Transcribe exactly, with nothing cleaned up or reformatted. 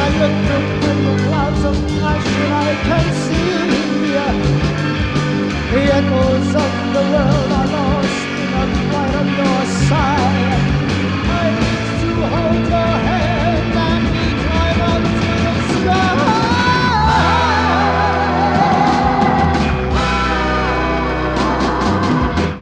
look up in the clouds of ash and I can see the echoes of the world.